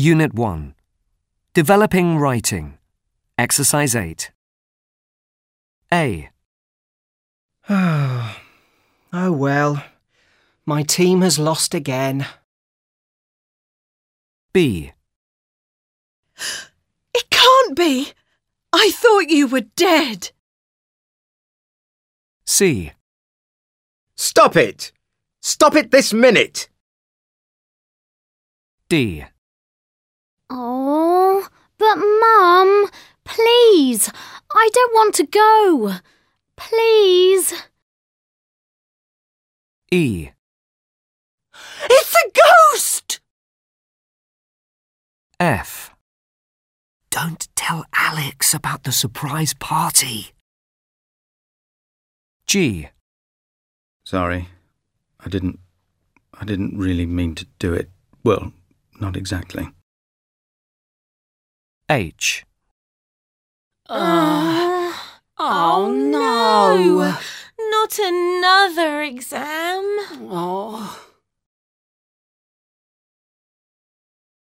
Unit 1. Developing Writing. Exercise 8. A. Oh well, my team has lost again. B. It can't be! I thought you were dead. C. Stop it! Stop it this minute! D. Oh, but Mum, please, I don't want to go. Please. E. It's a ghost! F. Don't tell Alex about the surprise party. G. Sorry, I didn't really mean to do it. Well, not exactly. H. Oh no! Not another exam. Oh,